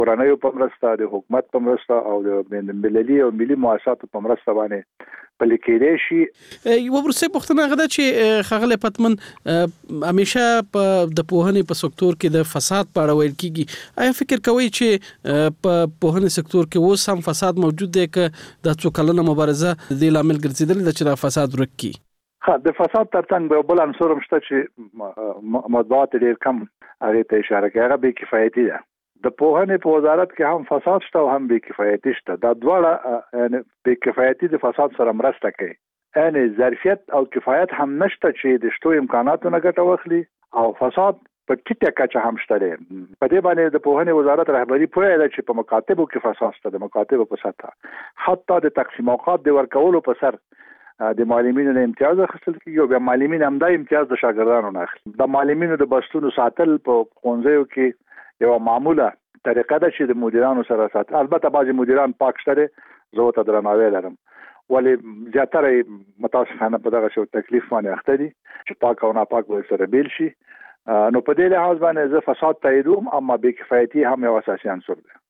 کورنۍ په مرسته د حکومت په مرسته او د ملي او ملي مؤسساتو په مرسته باندې پلي کېدای شي. یو ورسې پوښتنه غدا چې خغل پتمن همیشه په د پوهنې په سکتور کې د فساد په اړه ویل کیږي. آیا فکر کوئ چې په پوهنې سکتور کې اوس هم فساد موجود دی که د څو کلونو مبارزه د لامل ګرځیدل د چې فساد ورک کی؟ د فساد ترڅنګ به بل عنصر هم شته چې مطبوعات ډېر کم هغه ته اشاره کوي، هغه بې کفایتي ده. د پوهنې په وزارت کې هم فساد شته او هم بې کفایتي شته. دا دواړه یعنی بې کفایتي د فساد سره مرسته کوي، یعنی ظرفیت او کفایت هم نشته چې د شتو امکاناتو نه ګټه واخلي او فساد په ټیټه کچه هم شته. په دې باندې د پوهنې وزارت رهبری پوهه ده چې په مکاتبو کې فساد شته، د مکاتبو په سطح حتی د تقسیم اوقات د ورکولو په سر د معلمینو نه امتیاز اخیستل کیږي او بیا معلمین هم دا امتیاز د شاګردانو نه اخلي. د معلمینو د بستونو ساتل په ښوونځیو کې یو معموله طریقه ده چې د مدیرانو سره ساتل. البته بعضی مدیران پاک شته، زه ته درناوی لرم، ولی زیاتره متاسفانه په دغه شو تکلیف باندې اخته دي چې پاک او ناپاک به سره بیل شي. نو په دې لحاظ باندې زه فساد تاییدوم، اما بې کفایتي هم یو اساسي عنصر دی.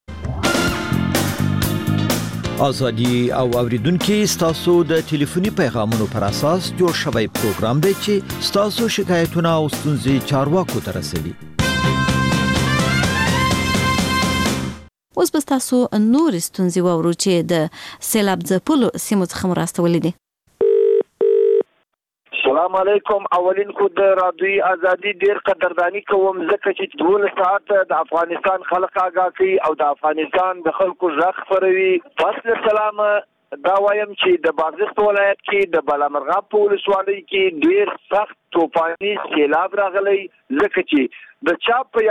ازادي او اوریدونکو ستاسو د ټلیفوني پیغامونو پر اساس جوړ شوی پروګرام دی چې ستاسو شکایتونه او ستونزې چارواکو ته رسوي. اوس به تاسو نور ستونزې واورو چې د سیلاب ځپلو سیمو څخه راستولې دي. السلام علیکم. اولین خو د رادیوي ازادي ډیر قدردانی کوم ځکه چې 12 ساعت د افغانستان خلک آگاه کوي او د افغانستان د خلکو ژغ خپروي. پس سلام دا وایم چې د بادغیس ولایت کې د بالامرغاب په ولسوالۍ کې ډیر سخت توفاني سیلاب راغلی، ځکه چې د چا په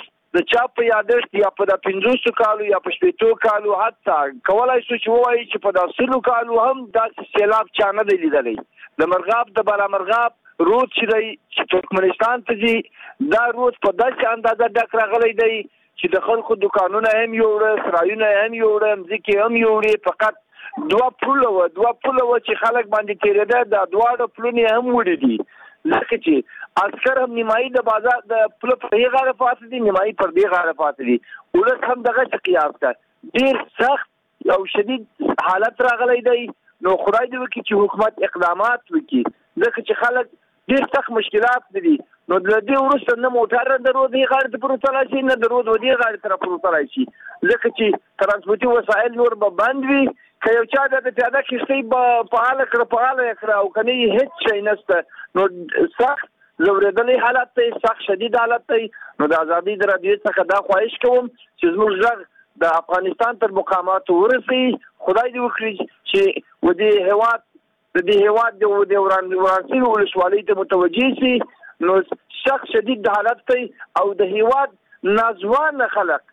یادښت یا په 50 کالو یا په 60 کالو حتی کولای شو چې وایي چې په 100 کالو هم دا سیلاب چا نه دی لیدلی. د مرغاب د بالامرغاب رود چې ترکمنستان ته ځي، دا رود په داسې اندازه ډک راغلی دی چې د خلکو دکانونه هم یوړه، سرایونه هم یوړه، مځکې هم یوړې. فقط دوه پوله و چې خلک باندې تېرېده، دا دواړه پلونه هم وړي دي، ځکه چې عسکر هم نیمایي د بازار د پله پر دې غاړه پاتې دي، نیمایي پر دې غاړه پاتې دي. ولس هم دغه څه قیاس ده. ډېر سخت او شدید حالت راغلی دی. نو خدای دې وکړي چې حکومت اقدامات وکړي، ځکه چې خلک ډېر سخت مشکلات لري. نو د دې وروسته نه موټر د رود دې غاړې ته پروتلای شي، نه د رود دې غاړې ته پروتلای شي، ځکه چې ترانسپورتي وسایل نور به بند وي. که یو چا د پیاده کښتۍ فعاله کړه او که نه هېڅ شی نشته، نو سخت ځورېدلی حالت دی، سخت شدید حالت دی. نو د ازادۍ د راډیو څخه دا خواهش کوم چې زموږ غږ د افغانستان تر مقاماتو ورسي. خدای دې وکړي چې د دې هېواد د ورانسوي ولسوالۍ ته متوجه شي. نو سخت شدید حالت دی او د هېواد ناځوانه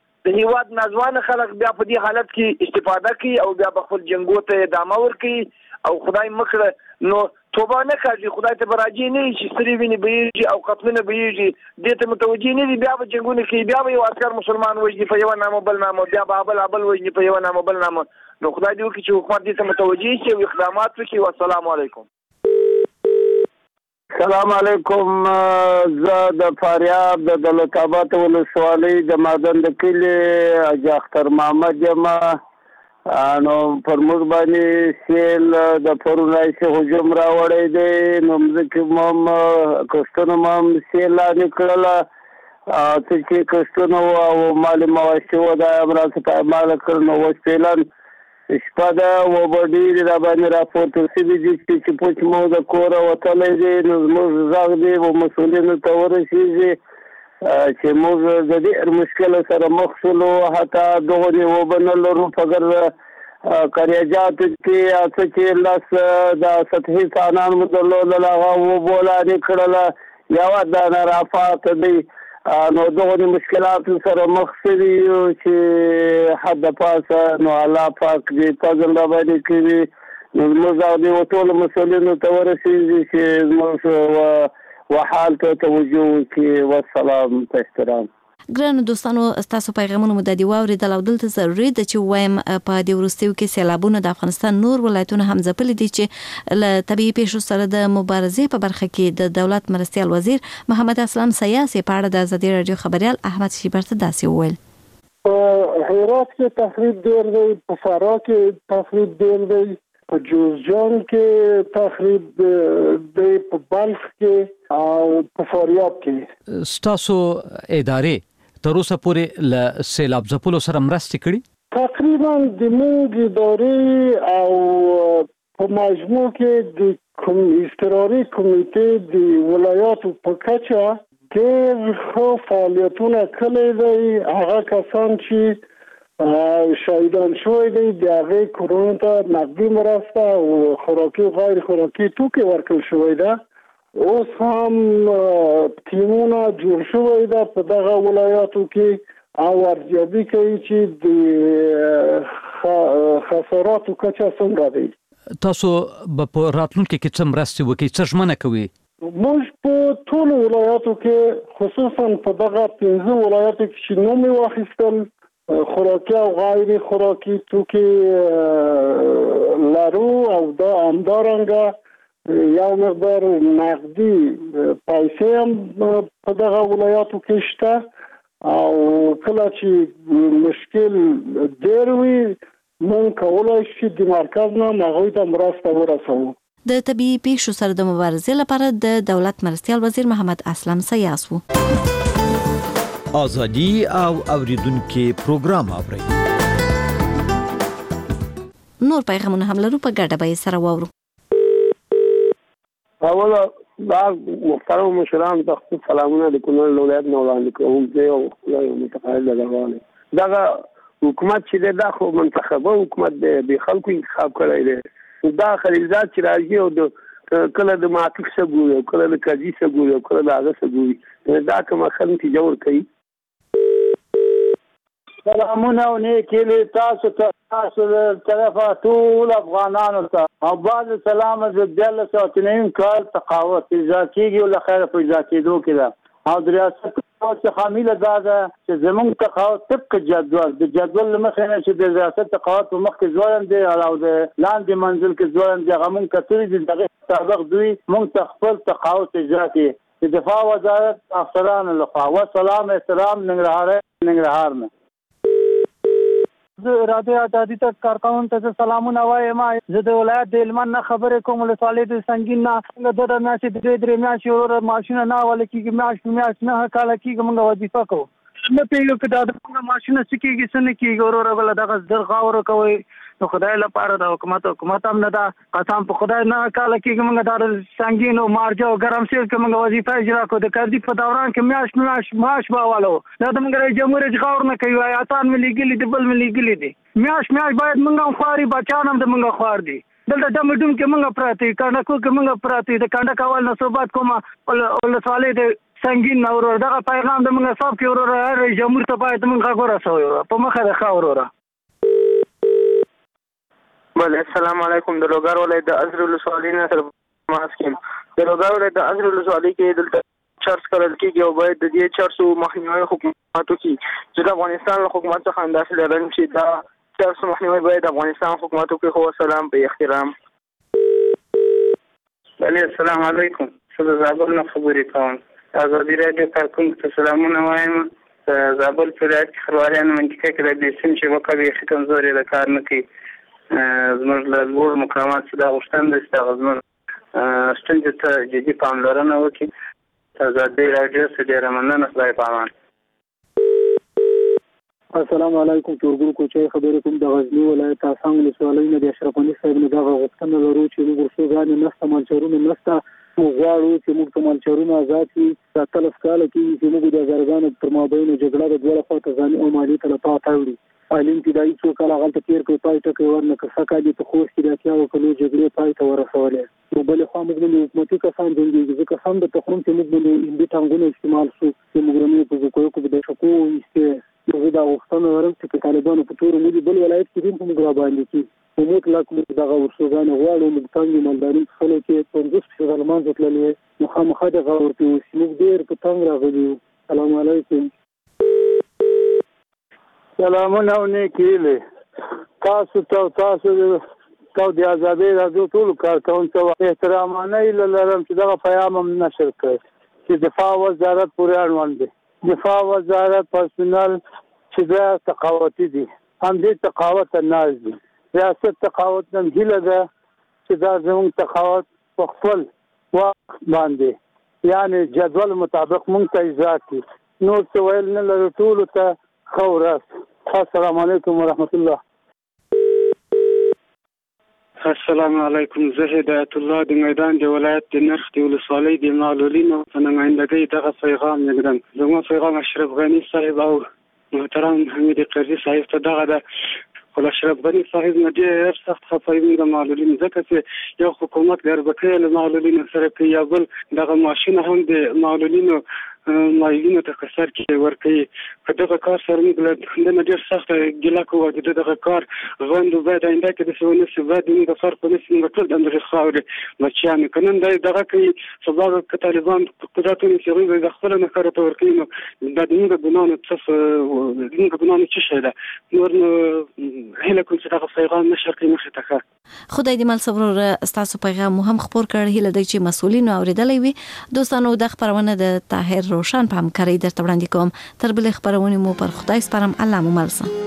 خلک بیا په دې حالت کې استفاده کوي او بیا به خپل جنګو ته ادامه ورکوي. او خدای مکړه نو توبه نه کوي، خدای ته به راجع نه وي چې سترې وینې بهیږي او قتلونه بهیږي، دې ته متوجه نه دي. بیا به جنګونه کوي، بیا به یو عسکر مسلمان وژني په یوه نامه بل نامه، بیا به بل وژني په یوه نامه بل نامه. نو خدای دې وکړي چې حکومت دې ته متوجه شي او اقدامات وکړي. والسلام علیکم. السلام علیکم. زه د فاریاب د دولت آباد ولسوالۍ د مادن د کلي حاجي اختر محمد یم. نو پر موږ باندې سیل د پرونای څخه هجوم راوړی دی، نو مځکې مو هم کښتونه مو هم سیل لاندې کړله، څه چې کښتونه وو او مالي مواشي وو دا هم راڅخه پایماله کړل. نو اوس فعلا شپه ده، اوبه ډېرې را باندې راپورته شوي دي چې پوچ مو د کوره وتلی دی. نو زموږ غږ دی و مسؤلینو ته ورسېږي چې موږ د ډېر مشکل سره مخ شولو، حتی دغه اوبه نه لرو. فگر کریجاتو کې څه چې لس د سطحي څانان مو درلودل، هغه اوبو لاندې کړله، یوه دانه رافات دی. نو دغه مشکلاتو سره مخ شوي یو چې حد پاسه. نو الله پاک دې فضل را باندې کوي. نو زموږ او دې ټولو مسؤلینو ته ورسېږي چې زموږ وحال ته توجه وکړي. والسلام په احترام. ګرانو دوستانو، ستاسو پیغامونه مو د دې واورېدل او دلته ضروري ده چې وایم په دې وروستیو کې سیلابونه د افغانستان نور ولایتونه هم ځپلي دي چې له طبیعي پیښو سره د مبارزې په برخه کې د دولت مرستیال وزیر محمد اسلام سیاسي په اړه د ازادي راډیو خبريال احمد شیبر ته داسې وویل. په هرات کې تخریب ډیر دی، په فراه کې تخریب ډیر دی، په جوزجان کې تخریب دی، په بلخ کې او په فاریاب کې. ستاسو ادارې تر اوسه پورې له سیلاب ځپلو سره مرستې کړي؟ تقریبا د موږ ادارې او په مجموع کې د اضطراري کمیټې د ولایاتو په کچه ډېر ښه فعالیتونه کړي دي. هغه کسان چې شهیدان شوي دي د هغې کورونو ته نقدي مرسته او خوراکي او غیر خوراکي توکي ورکړل شوی ده. اوس هم ټیمونه جوړ شوی ده په دغه ولایاتو کې او ارزیابي کوي چې د خساراتو کچه څومره دی. تاسو په راتلونکي کې څه مرستې وکړئ، څه ژمنه کوئ؟ موږ په ټولو ولایاتو کې خصوصا په دغه 15 ولایاتو کې چې نوم یې واخیستل خوراکي او غیر خوراکي توکي لرو او دا همدارنګه یو مقدار نقدي پیسې هم په دغه ولایاتو کې شته او کله چې مشکل ډېر وي مونږ کولای شو د مرکز نه هغوی ته مرسته ورسوو. د طبيعي پیښو سره د مبارزې لپاره د دولت مرستيال وزیر محمد اسلم سیاس وو. ازادي او اوریدونکو پروګرام اوري. نور پیغامونه هم لرو، په ګډه به سره وورو. اوله دا محترم مشران ته سلامونه د کونړ ولایت نه وړاندې کوم. زه یو متقاعد دغه دغه حکومت چې دا خو منتخبه حکومت دی، خلکو انتخاب کړی دی. دا خلیلزاد چې راځي او کله د معتق څخه ګوري او کله د قاضي څخه ګوري او کله د هغه څخه ګوري، دا کومه خل نتیجه ورکوي. سلامونه او نیکې تاسو ته، تاسو طرفه ټول افغانانو ته او بعد سلام د 1993 کال تقاوت اجرا کیږي او خیر په اجرا کېدو کې ده او د ریاست څخه خامیله ده چې زمونږ تقاوت طبق جدول د جدول مخه نه چې د ریاست تقاوت په مخ کې ځوړم دي او د لاندې منزل کې ځوړم دي. هغه مونږ کتري دي دغه سابق دوی مونږ خپل تقاوت اجرا کوي د دفاع وزارت افسرانو لخوا. والسلام احترام ننګرهار نه. راډیو آزادي ته کارکون ته سلامونه وایم. زه د ولایت د هلمند نه خبرې کوم، ولسوالۍ د سنګین نه. د میاشتې درې میاشتې ورور ماشینه نه ولا کېږي، میاشت نه کاله کېږي مونږ وظیفه کوو. نه پوهېږو که دا د مونږ ماشینه څه کېږي څه نه کېږي. وروره بله دغه زر خاوره کوئ نو خدای لپاره د حکومت هم نه ده. قسم په خدای نه کاله کېږي مونږ دا د سنګین او مارجه او ګرمسیر کې مونږ وظیفه اجرا کوو. د کردي په دوران کې میاشت معاش به اولو. دا د مونږ رئیس جمهور غور نه کوي، آیاتان مې لیږلي دي، بل مې لیږلي دي. میاشت باید مونږ هم خواري، بچیان هم د مونږ خوار دي. دلته ډم کې مونږ پراته دي، کنډکو کې مونږ پراته دي. د کنډک اول نه صحبت کومه ولسوالۍ د سنګین نه. ورور دغه پیغام د مونږ صاحب کې ورور رئیس جمهور ته باید مونږ غږ ورسوي په مخه د ښه وروره. السلام علیکم. د لوګر ولایت د ازر ولسوالۍ نه سره ماسکم. د لوګر ولایت د ازر ولسوالۍ کې دلته چارج کړل کېږي او باید د دې چارجو مخنیوي حکومتو کې چې د افغانستان له حکومت څخه انداسه لرل چې دا چارجو مخنیوي باید د افغانستان حکومتو کې خو سلام په احترام. السلام علیکم. زه زابل نه خبرې کوم. ازادي راډیو کارکون ته سلامونه وایم. زابل ولایت کې خرواريان منطقه کې د سیم چې وکوي ښه کمزوري د کار نه کوي. زموږ له لوړ مقامات چې دا غوښتنه ده چې هغه زموږ ستونزې ته جدي پاملرنه وکړي. ازادي راډیو څخه ډېره مننه. خدای پامان. السلام علیکم. تورګل کوچي خبرې کوم د غزنی ولایت اسام ولسوالۍ نه د اشرف علي صاحب نه دغه غوښتنه لرو چې موږ ورسوګانې نسته منچورونه نسته موږ غواړو چې موږ منچورونه آزاد شي. دا تلف کاله کې چې موږ د هزارګانو پر مابین جګړه د دوه خوا ته ځاني او مالي تلفات اوړي. عالم ابتدایي څو کاله غلطه تیر کوي پای ټکي ورنه که سکه په خوش کې د اتیاو کلو جګړې پای ته ورسولې. نو بل خو موږ د حکومتي کسان دي ځکه هم د تخم چې موږ د انډي ټانګونو استعمال شو چې موږ رمې په کوو کو د شکو ایسته زه دا وختونه ورم چې طالبانو په تور ملي بل ولایت کې هم موږ را باندې کی موږ لا کوم دغه ورسوګان غواړو موږ څنګه مالداري خلک کې 50 ځلمان ځتللې نو خامخا د غوړتي موږ ډېر په تنګ راغلي. السلام علیکم. سلامونه او نیکیله تاسو د آزادۍ راډیو ټول کارکونکو احترامانه لرم چې دغه پیغام هم نشر کړ چې دفاع وزارت پورې اړوند دی. دفاع وزارت پرسونل چې دا تقاوتي دي، هم دې تقاوت ناز دي. ریاست تقاوت نن هیله ده چې دا زموږ تقاوت په خپل وخت باندې یعنی جدول مطابق مونږ ته اجرا کړي. نور څه ویل نه لرو، ټولو ته ښه ورځ. السلام علیکم ورحمت الله. السلام علیکم. زه هدایت الله د میدان د ولایت د نرخ د ولسوالۍ د معلولینو په نمایندګۍ دغه پیغام لیږدم. زما پیغام اشرف غنی صاحب او محترم حمید قرضی صاحب ته دغه ده. خو اشرف غنی صاحب نه ډېر سخت خفه یم د معلولینو، ځکه چې یو حکومت ګربکۍ له معلولینو سره کوي، یا بل دغه معاشونه هم د معلولینو مایلینو ته کسر کې ورکوي. په دغه کار سره موږ له دنه ډېر سخته ګیله کوو چې دغه کار غوندو باید آینده کې داسې ونه شي، باید موږ د فرق ونه شي، موږ ټول د همدغې خاورې بچیان یو. که نن دی دغه کوي، سبا به که طالبان قدرت ونیسي، هغوی به د خپله نکارو ته ورکوي، نو دا د موږ ګناه نه د موږ ګناه نه څه شی ده. نور نو هیله کوم چې دغه پیغام نشر کړي مخې ته ښه. خدای دې مل صبر ستاسو پیغام مو هم خپور کړ. هیله ده چې مسؤلینو اورېدلی وي. دوستانو د خپرونه د طاهر روشن په همکارۍ درته وړاندې کوم. تر بلې خپرونې مو پر خدای سپارم. الله مو مل شه.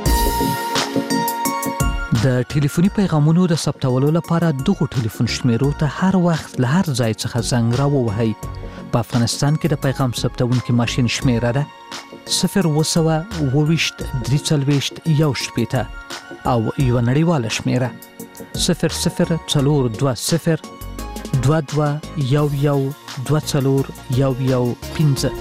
د ټلیفوني پیغامونو د ثبتولو لپاره دغه ټلیفون شمیرو ته هر وخت له هر ځای څخه زنګ راووهئ. په افغانستان کې د پیغام ثبتونکي ماشین شمیره ده 020 340 1 او یو نړیواله شمیره 0042 22 11 24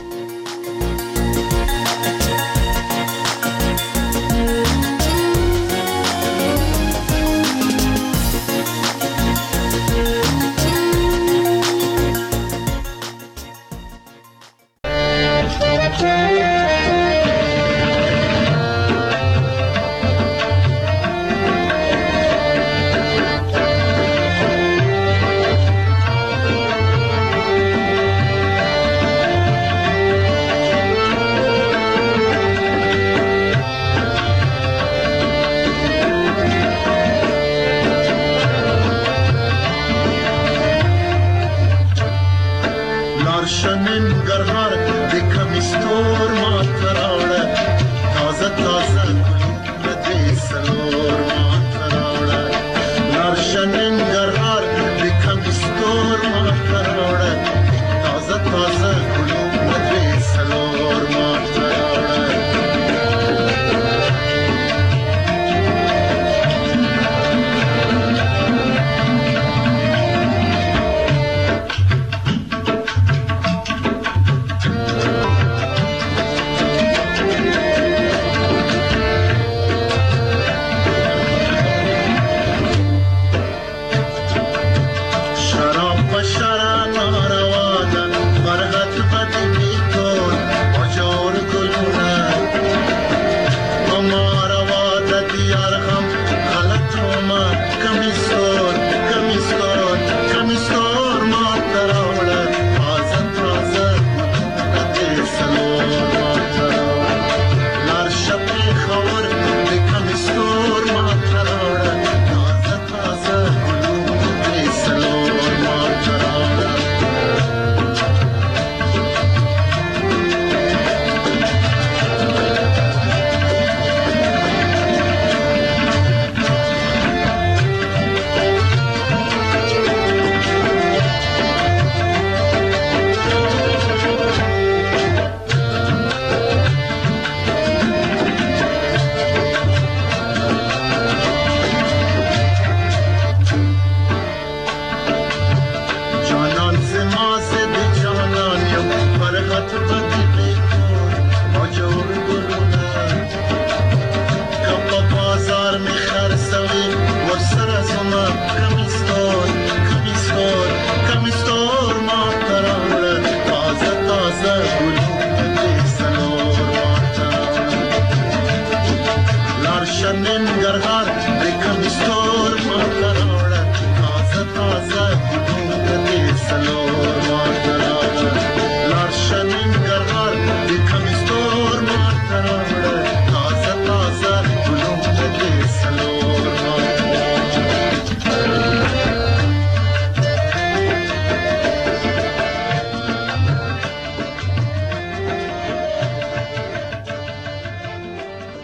Hello.